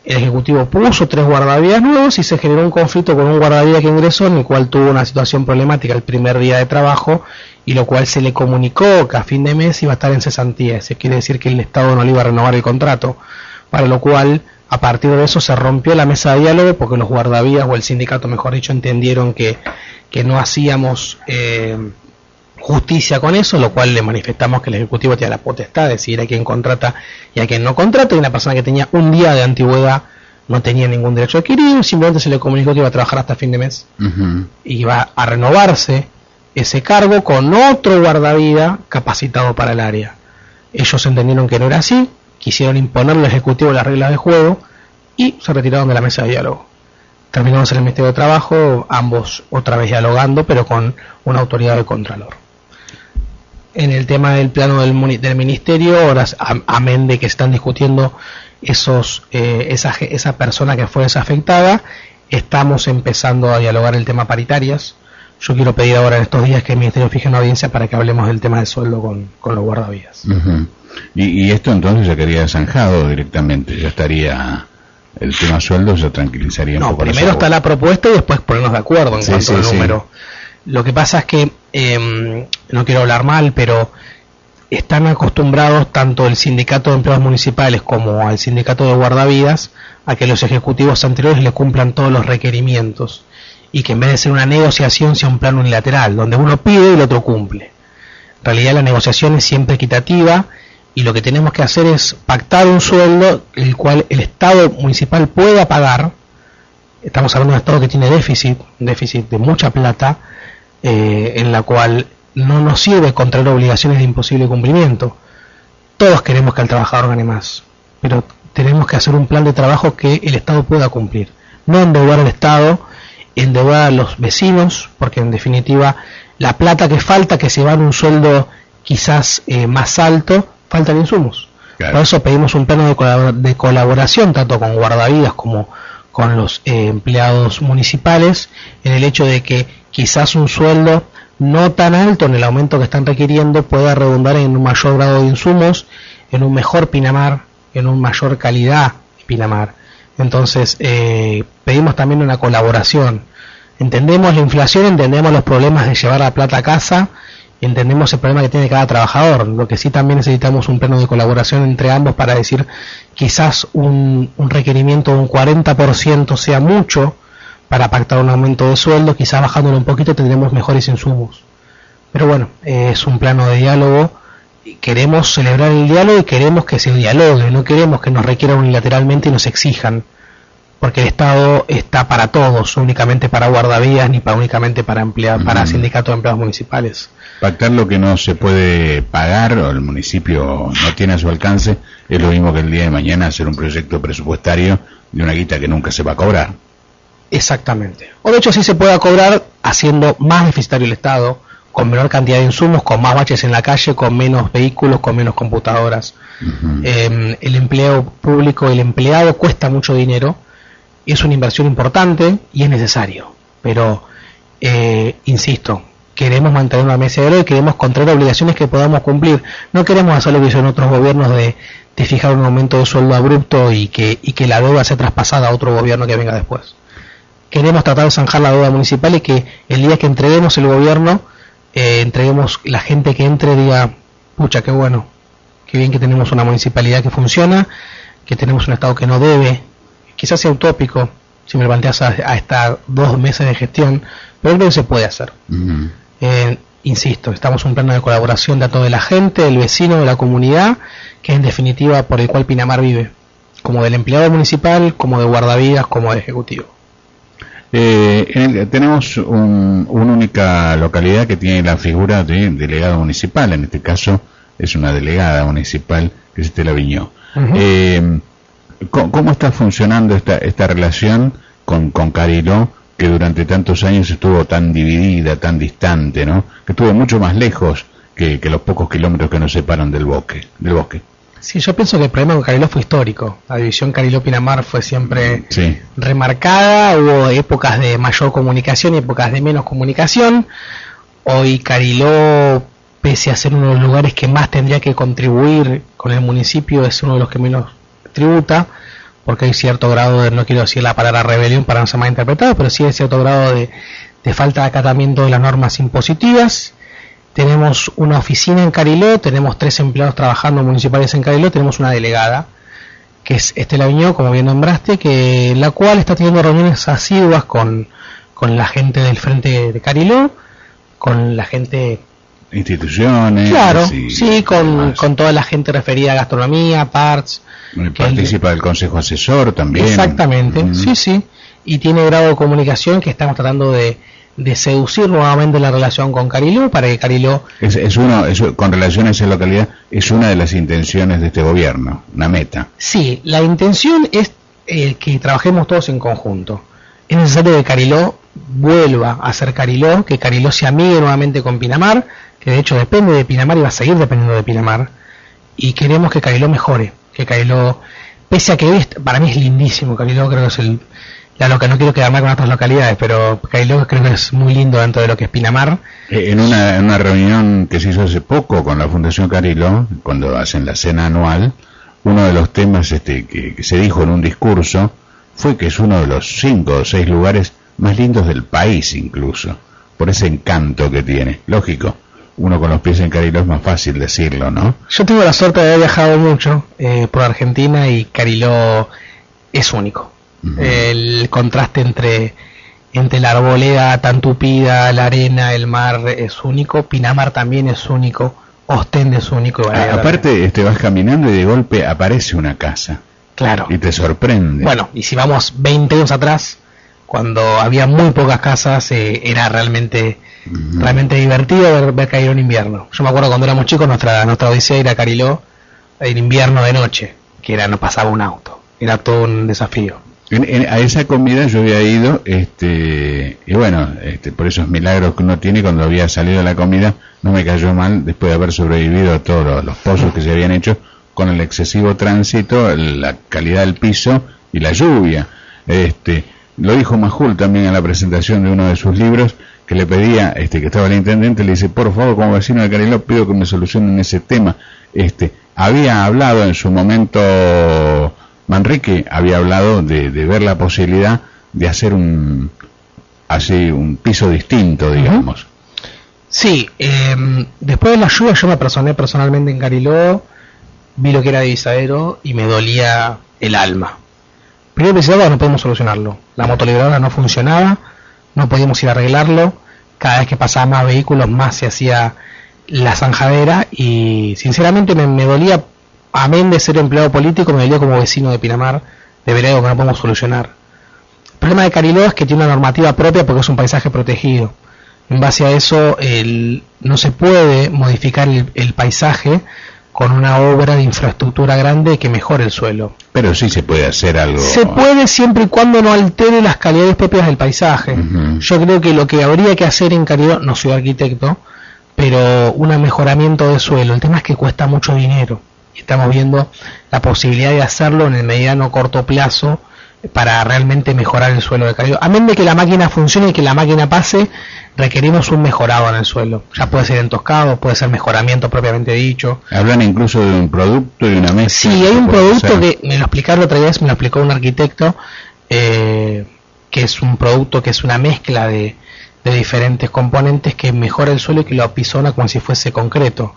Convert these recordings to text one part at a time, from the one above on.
El Ejecutivo puso 3 guardavidas nuevos y se generó un conflicto con un guardavía que ingresó, en el cual tuvo una situación problemática el primer día de trabajo, y lo cual se le comunicó que a fin de mes iba a estar en cesantía. Eso quiere decir que el Estado no le iba a renovar el contrato, para lo cual a partir de eso se rompió la mesa de diálogo, porque los guardavías, o el sindicato mejor dicho, entendieron que no hacíamos justicia con eso, lo cual le manifestamos que el Ejecutivo tiene la potestad de decidir a quién contrata y a quién no contrata, y una persona que tenía un día de antigüedad no tenía ningún derecho adquirido, simplemente se le comunicó que iba a trabajar hasta fin de mes, y iba a renovarse ese cargo con otro guardavida capacitado para el área. Ellos entendieron que no era así, quisieron imponerle al Ejecutivo las reglas de juego y se retiraron de la mesa de diálogo. Terminamos en el Ministerio de Trabajo, ambos otra vez dialogando, pero con una autoridad de contralor. En el tema del plano del Ministerio, ahora, amén de que están discutiendo esa persona que fue desafectada, estamos empezando a dialogar el tema paritarias. Yo quiero pedir ahora en estos días que el Ministerio fije una audiencia para que hablemos del tema del sueldo con los guardavidas. Y esto entonces ya quedaría zanjado directamente, ya estaría el tema sueldo, ya tranquilizaría un poco. No, primero está la propuesta y después ponernos de acuerdo en cuanto al número. Lo que pasa es que, no quiero hablar mal, pero están acostumbrados tanto el sindicato de empleados municipales como al sindicato de guardavidas a que los ejecutivos anteriores le cumplan todos los requerimientos, y que en vez de ser una negociación sea un plan unilateral, donde uno pide y el otro cumple. En realidad la negociación es siempre equitativa, y lo que tenemos que hacer es pactar un sueldo el cual el Estado municipal pueda pagar. Estamos hablando de un Estado que tiene un déficit de mucha plata, en la cual no nos sirve contraer obligaciones de imposible cumplimiento. Todos queremos que el trabajador gane más, pero tenemos que hacer un plan de trabajo que el Estado pueda cumplir. No endeudar al Estado, endeudar a los vecinos, porque en definitiva la plata que falta, que se va en un sueldo quizás más alto, faltan insumos. Claro. Por eso pedimos un plano de colaboración tanto con guardavidas como con los empleados municipales, en el hecho de que quizás un sueldo no tan alto en el aumento que están requiriendo pueda redundar en un mayor grado de insumos, en un mejor Pinamar, en una mayor calidad de Pinamar. Entonces pedimos también una colaboración. Entendemos la inflación, entendemos los problemas de llevar la plata a casa, entendemos el problema que tiene cada trabajador. Lo que sí también necesitamos un plano de colaboración entre ambos para decir quizás un requerimiento de un 40% sea mucho para pactar un aumento de sueldo, quizás bajándolo un poquito tendremos mejores insumos. Pero bueno, es un plano de diálogo, queremos celebrar el diálogo y queremos que se dialogue, no queremos que nos requieran unilateralmente y nos exijan, porque el Estado está para todos, únicamente para guardavías ni únicamente para para sindicatos de empleados municipales. Pactar lo que no se puede pagar o el municipio no tiene a su alcance es lo mismo que el día de mañana hacer un proyecto presupuestario de una guita que nunca se va a cobrar. Exactamente. O de hecho sí se puede cobrar haciendo más deficitario el Estado, con menor cantidad de insumos, con más baches en la calle, con menos vehículos, con menos computadoras. El empleo público, el empleado cuesta mucho dinero, es una inversión importante y es necesario, pero insisto, queremos mantener una mesa de oro y queremos contraer obligaciones que podamos cumplir. No queremos hacer lo que hicieron otros gobiernos de fijar un aumento de sueldo abrupto y que la deuda sea traspasada a otro gobierno que venga después. Queremos tratar de zanjar la deuda municipal y que el día que entreguemos el gobierno, entreguemos, la gente que entre diga, pucha, qué bueno, qué bien que tenemos una municipalidad que funciona, que tenemos un Estado que no debe. Quizás sea utópico si me lo planteas a estas 2 meses de gestión, pero creo que se puede hacer. Insisto, estamos en un plano de colaboración de toda la gente, del vecino, de la comunidad, que es en definitiva por el cual Pinamar vive, como del empleado municipal, como de guardavidas, como de ejecutivo. Tenemos una única localidad que tiene la figura de delegado municipal, en este caso es una delegada municipal que es Estela Viñó. ¿Cómo está funcionando esta relación con Cariló, que durante tantos años estuvo tan dividida, tan distante, ¿no? Que estuvo mucho más lejos que los pocos kilómetros que nos separan del bosque? Sí, yo pienso que el problema con Cariló fue histórico. La división Cariló-Pinamar fue siempre remarcada. Hubo épocas de mayor comunicación y épocas de menos comunicación. Hoy Cariló, pese a ser uno de los lugares que más tendría que contribuir con el municipio, es uno de los que menos tributa, porque hay cierto grado de, no quiero decir la palabra rebelión para no ser mal interpretado, pero sí hay cierto grado de falta de acatamiento de las normas impositivas. Tenemos una oficina en Cariló, tenemos 3 empleados trabajando municipales en Cariló, tenemos una delegada, que es Estela Viñó, como bien nombraste, que la cual está teniendo reuniones asiduas con la gente del frente de Cariló, con la gente... Instituciones... Claro, sí, con toda la gente referida a gastronomía, parts... Participa del consejo asesor también. Exactamente, sí, y tiene grado de comunicación que estamos tratando de seducir nuevamente la relación con Cariló, para que Cariló... con relación a esa localidad, es una de las intenciones de este gobierno, una meta. Sí, la intención es que trabajemos todos en conjunto. Es necesario que Cariló vuelva a ser Cariló, que Cariló se amigue nuevamente con Pinamar, que de hecho depende de Pinamar y va a seguir dependiendo de Pinamar, y queremos que Cariló mejore, que Cariló, pese a que hoy para mí es lindísimo, Cariló creo que es lo que no quiero quedar mal con otras localidades, pero Cariló creo que es muy lindo dentro de lo que es Pinamar. En una reunión que se hizo hace poco con la Fundación Cariló, cuando hacen la cena anual, uno de los temas que se dijo en un discurso fue que es uno de los 5 o 6 lugares más lindos del país, incluso, por ese encanto que tiene. Lógico, uno con los pies en Cariló es más fácil decirlo, ¿no? Yo tengo la suerte de haber viajado mucho por Argentina y Cariló es único. El contraste entre la arboleda tan tupida, la arena, el mar es único. Pinamar también es único. Ostende es único. Aparte, vas caminando y de golpe aparece una casa. Claro. Y te sorprende. Bueno, y si vamos 20 años atrás, cuando había muy pocas casas, era realmente divertido ver Cariló en invierno. Yo me acuerdo cuando éramos chicos, nuestra odisea era Cariló en invierno de noche, que no pasaba un auto. Era todo un desafío. A esa comida yo había ido, y bueno, por esos milagros que uno tiene, cuando había salido la comida, no me cayó mal después de haber sobrevivido a todos los pozos que se habían hecho con el excesivo tránsito, la calidad del piso y la lluvia. Lo dijo Majul también en la presentación de uno de sus libros, que le pedía, que estaba el intendente, le dice, por favor, como vecino de Cariló, pido que me solucionen ese tema. Había hablado en su momento... Manrique había hablado de ver la posibilidad de hacer un piso distinto, digamos. Sí, después de la lluvia yo me personé personalmente en Cariló, vi lo que era divisadero y me dolía el alma. Primero pensé, no podemos solucionarlo. La motoliberadora no funcionaba, no podíamos ir a arreglarlo. Cada vez que pasaban más vehículos, más se hacía la zanjadera y sinceramente me dolía. Amén de ser empleado político, me dolía como vecino de Pinamar, de ver algo que no podemos solucionar. El problema de Cariló es que tiene una normativa propia porque es un paisaje protegido. En base a eso, no se puede modificar el paisaje con una obra de infraestructura grande que mejore el suelo. Pero sí se puede hacer algo. Se puede siempre y cuando no altere las calidades propias del paisaje. Yo creo que lo que habría que hacer en Cariló, no soy arquitecto, pero un mejoramiento de suelo. El tema es que cuesta mucho dinero. Estamos viendo la posibilidad de hacerlo en el mediano corto plazo para realmente mejorar el suelo de Cariló. A menos de que la máquina funcione y que la máquina pase, requerimos un mejorado en el suelo. Ya puede ser entoscado, puede ser mejoramiento propiamente dicho. Hablan incluso de un producto y una mezcla. Sí, hay un producto que me lo explicaron otra vez, me lo explicó un arquitecto, que es un producto que es una mezcla de diferentes componentes que mejora el suelo y que lo apisona como si fuese concreto.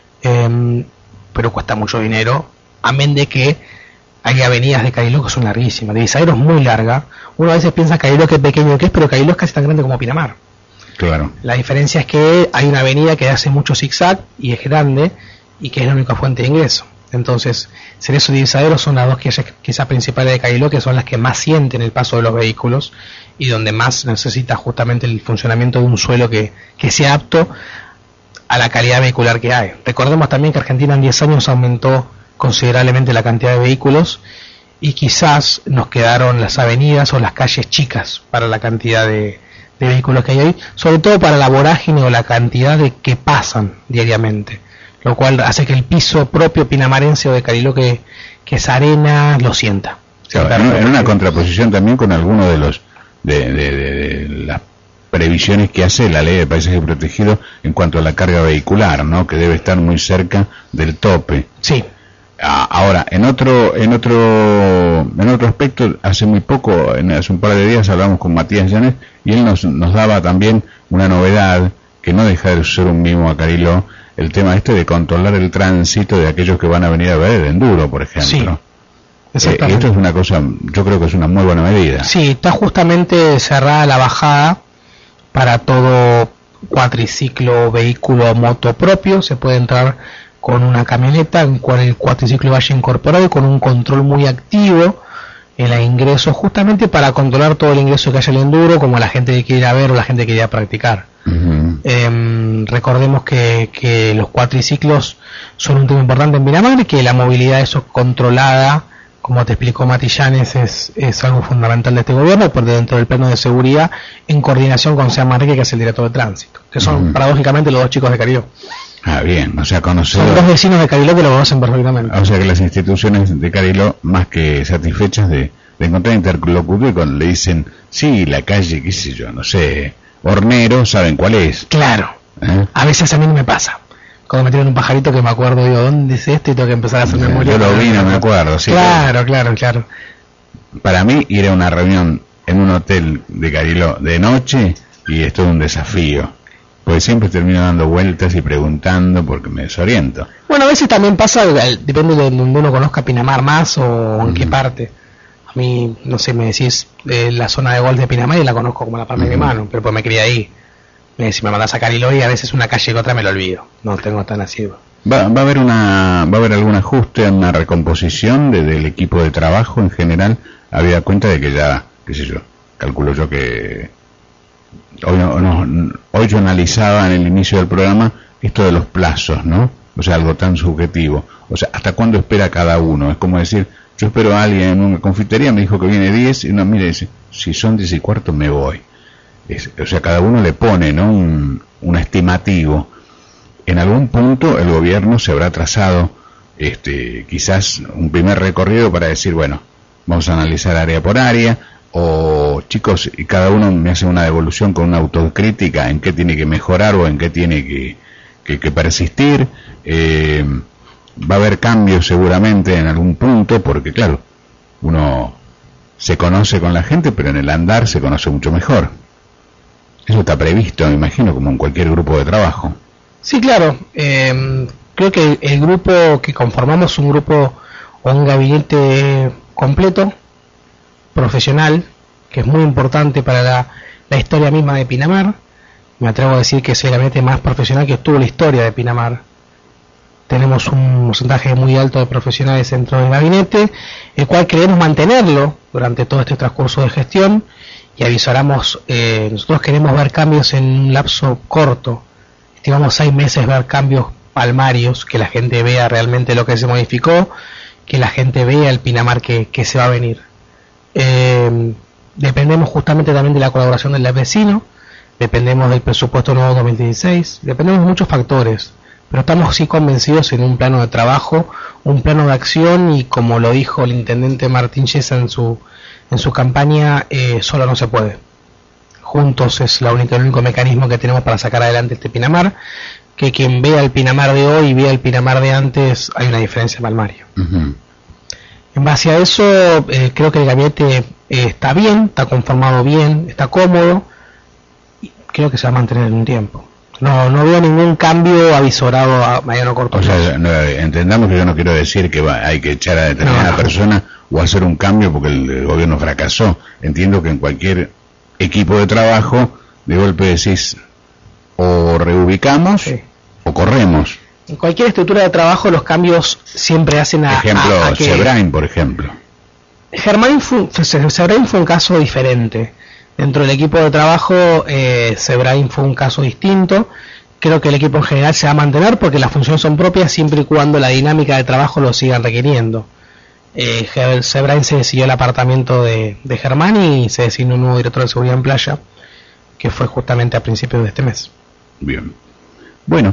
Pero cuesta mucho dinero, amén de que hay avenidas de Cariló que son larguísimas, de Divisadero es muy larga. Uno a veces piensa Cariló que pequeño que es, pero Cariló es casi tan grande como Pinamar. Claro. La diferencia es que hay una avenida que hace mucho zigzag y es grande y que es la única fuente de ingreso. Entonces, Cerezo y Divisadero son las dos quizás principales de Cariló, que son las que más sienten el paso de los vehículos y donde más necesita justamente el funcionamiento de un suelo que sea apto a la calidad vehicular que hay. Recordemos también que Argentina en 10 años aumentó considerablemente la cantidad de vehículos y quizás nos quedaron las avenidas o las calles chicas para la cantidad de vehículos que hay ahí, sobre todo para la vorágine o la cantidad de que pasan diariamente, lo cual hace que el piso propio pinamarense o de Cariló que es arena lo sienta. Claro, en una contraposición también con algunos de los de las previsiones que hace la ley de paisaje protegido en cuanto a la carga vehicular, ¿no? Que debe estar muy cerca del tope. Sí. Ahora, en otro aspecto, hace muy poco, hace un par de días hablamos con Matías Llanes y él nos daba también una novedad que no deja de ser un mimo a Cariló, el tema de controlar el tránsito de aquellos que van a venir a ver el enduro, por ejemplo. Sí, exactamente. Esto es una cosa, yo creo que es una muy buena medida. Sí, está justamente cerrada la bajada para todo cuatriciclo, vehículo, moto propio. Se puede entrar con una camioneta en cual el cuatriciclo vaya incorporado y con un control muy activo en el ingreso, justamente para controlar todo el ingreso que haya el enduro, como la gente que quiere ir a ver o la gente que quiere ir a practicar. Recordemos que los cuatriciclos son un tema importante en Pinamar y que la movilidad eso controlada, como te explicó Mati Llanes, es algo fundamental de este gobierno, por dentro del plano de seguridad, en coordinación con Sean Manrique, que es el director de tránsito, que son paradójicamente los dos chicos de Cariló. Ah, bien, o sea, conocedor. Son dos vecinos de Cariló que lo conocen perfectamente. O sea que las instituciones de Cariló, más que satisfechas de encontrar interlocutor, cuando le dicen, sí, la calle, qué sé yo, no sé, Hornero, saben cuál es. Claro, a veces a mí no me pasa. Cuando me tiran un pajarito que me acuerdo, digo, ¿dónde es esto? Y tengo que empezar a hacer memoria. Yo lo vi, no me acuerdo, sí. Claro. Para mí, ir a una reunión en un hotel de Cariló de noche, y es todo un desafío. Porque siempre termino dando vueltas y preguntando porque me desoriento. Bueno, a veces también pasa, depende de donde uno conozca Pinamar más o en qué parte. A mí, no sé, me decís la zona de golf de Pinamar y la conozco como la palma de mi mano, pero pues me crié ahí. Si me mandás a Cariló y a veces una calle que otra me lo olvido. No tengo tan así. ¿Va a haber algún ajuste, una recomposición del equipo de trabajo en general? Había cuenta de que ya, qué sé yo, calculo yo que hoy yo analizaba en el inicio del programa esto de los plazos, ¿no? O sea, algo tan subjetivo. O sea, ¿hasta cuándo espera cada uno? Es como decir, yo espero a alguien en una confitería, me dijo que viene 10, y no, mire, dice, si son 10:15 me voy. O sea, cada uno le pone, ¿no? un estimativo. En algún punto el gobierno se habrá trazado quizás un primer recorrido para decir, bueno, vamos a analizar área por área, o chicos, y cada uno me hace una devolución con una autocrítica en qué tiene que mejorar o en qué tiene que persistir. Va a haber cambios seguramente en algún punto, porque claro, uno se conoce con la gente, pero en el andar se conoce mucho mejor. Eso está previsto, me imagino, como en cualquier grupo de trabajo. Sí, claro. Creo que el grupo que conformamos, un grupo o un gabinete completo, profesional, que es muy importante para la historia misma de Pinamar. Me atrevo a decir que es el gabinete más profesional que tuvo la historia de Pinamar. Tenemos un porcentaje muy alto de profesionales dentro del gabinete, el cual queremos mantenerlo durante todo este transcurso de gestión, y avisáramos, nosotros queremos ver cambios en un lapso corto, estimamos 6 meses ver cambios palmarios, que la gente vea realmente lo que se modificó, que la gente vea el Pinamar que se va a venir. Dependemos justamente también de la colaboración del vecino, dependemos del presupuesto nuevo 2016, dependemos de muchos factores, pero estamos sí convencidos en un plano de trabajo, un plano de acción, y como lo dijo el intendente Martín Yesa en su campaña, solo no se puede. Juntos es el único mecanismo que tenemos para sacar adelante este Pinamar, que quien vea el Pinamar de hoy y vea el Pinamar de antes, hay una diferencia palmaria. En base a eso, creo que el gabinete está bien, está conformado bien, está cómodo, y creo que se va a mantener en un tiempo. No veo ningún cambio avisorado a mediano o corto plazo. O sea, entendamos que yo no quiero decir que hay que echar a determinada persona o hacer un cambio porque el gobierno fracasó. Entiendo que en cualquier equipo de trabajo, de golpe decís, o reubicamos o corremos. En cualquier estructura de trabajo los cambios siempre hacen ejemplo, Sebrae, por ejemplo. Sebrae fue un caso diferente. Dentro del equipo de trabajo, Sebrae fue un caso distinto. Creo que el equipo en general se va a mantener porque las funciones son propias siempre y cuando la dinámica de trabajo lo sigan requiriendo. Sebrae se decidió el apartamento de Germán y se designó un nuevo director de seguridad en playa, que fue justamente a principios de este mes. Bien. Bueno,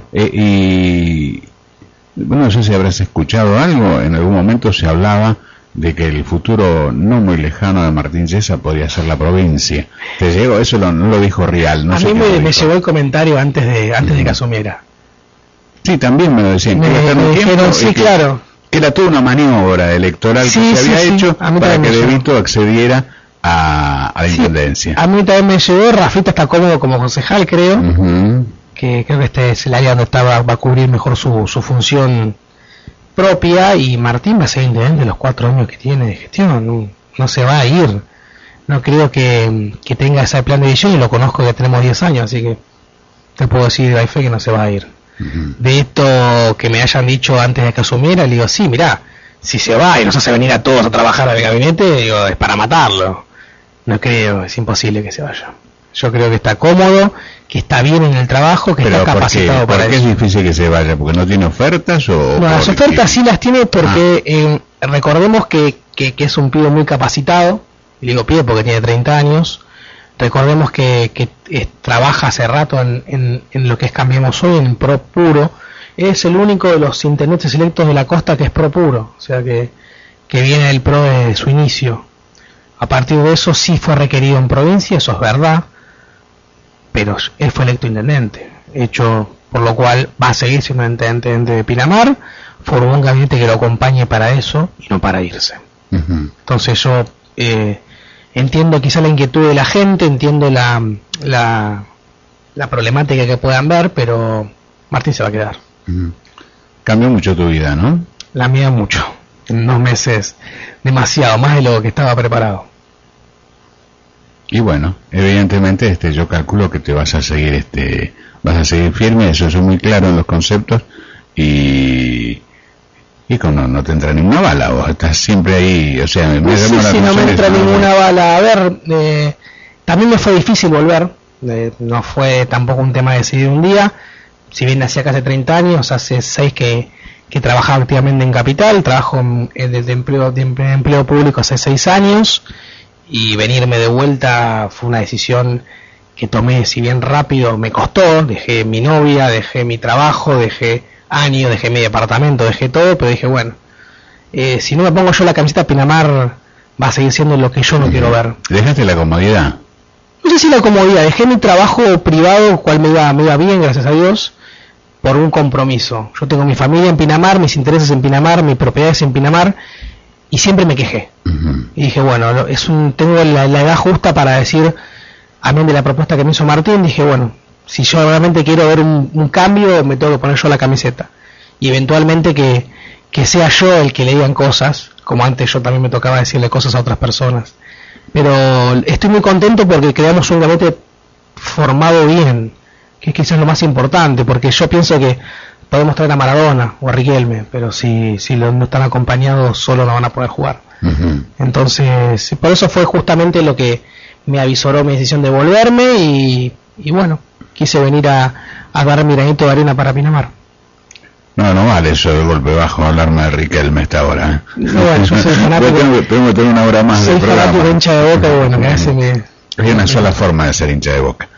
no sé si habrás escuchado algo, en algún momento se hablaba de que el futuro no muy lejano de Martín Yesa podría ser la provincia. ¿Te llegó? Eso no lo dijo Rial. No a sé mí me llegó el comentario antes de que asumiera. Sí, también me lo decían. Me dijeron, sí, claro. era toda una maniobra electoral que se había hecho para que De Vito accediera a la intendencia. A mí también me llegó. Rafita está cómodo como concejal, creo. Que creo que este es el área donde va a cubrir mejor su función propia, y Martín va a ser intendente los 4 años que tiene de gestión. No se va a ir. No creo que tenga ese plan de visión, y lo conozco, que tenemos 10 años, así que te puedo decir de fe que no se va a ir. De esto que me hayan dicho antes de que asumiera, le digo, sí, mirá, si se va y nos hace venir a todos a trabajar al gabinete, digo, es para matarlo. No creo, es imposible que se vaya. Yo creo que está cómodo, que está bien en el trabajo, que está capacitado para eso. ¿Por qué es difícil que se vaya? ¿Porque no tiene ofertas? No, las ofertas sí las tiene porque recordemos que es un pibe muy capacitado, y digo pibe porque tiene 30 años. Recordemos que trabaja hace rato en lo que es Cambiemos Hoy, en Pro Puro. Es el único de los intendentes electos de la costa que es Pro Puro, o sea que viene del PRO desde su inicio. A partir de eso sí fue requerido en provincia, eso es verdad, pero él fue electo intendente, hecho por lo cual va a seguir siendo intendente de Pinamar. Formó un gabinete que lo acompañe para eso y no para irse. Entonces yo entiendo quizá la inquietud de la gente, entiendo la problemática que puedan ver, pero Martín se va a quedar. Cambió mucho tu vida, ¿no? La mía mucho, en 2 meses, demasiado, más de lo que estaba preparado. Y bueno, evidentemente yo calculo que te vas a seguir firme, eso es muy claro en los conceptos, y no te entra ninguna bala, vos estás siempre ahí, o sea, no sé si no me entra ninguna bala. A ver, también me fue difícil volver, no fue tampoco un tema decidido un día, si bien hacía casi 30 años, hace 6 que trabajaba activamente en Capital, trabajo de empleo público hace 6 años, y venirme de vuelta fue una decisión que tomé, si bien rápido, me costó. Dejé mi novia, dejé mi trabajo, dejé años, dejé mi departamento, dejé todo, pero dije, bueno, si no me pongo yo la camiseta, Pinamar va a seguir siendo lo que yo no quiero ver. ¿Dejaste la comodidad? No sé si la comodidad, dejé mi trabajo privado, cual me iba bien, gracias a Dios, por un compromiso. Yo tengo mi familia en Pinamar, mis intereses en Pinamar, mis propiedades en Pinamar, y siempre me quejé. Y dije, bueno, tengo la edad justa para decir, amén de la propuesta que me hizo Martín, dije, bueno, si yo realmente quiero ver un cambio, me tengo que poner yo la camiseta. Y eventualmente que sea yo el que le digan cosas, como antes yo también me tocaba decirle cosas a otras personas. Pero estoy muy contento porque creamos un gabinete formado bien, que es quizás lo más importante, porque yo pienso que podemos traer a Maradona o a Riquelme, pero si no están acompañados solo no van a poder jugar. Entonces, por eso fue justamente lo que me avisoró mi decisión de volverme, y bueno, quise venir a dar mi granito de arena para Pinamar. No vale eso de golpe bajo hablarme de Riquelme esta hora. Bueno, yo soy fanático. Tengo que tener una hora más de programa. Soy fanático de hincha de Boca, y bueno, que hace hay una sola forma de ser hincha de Boca.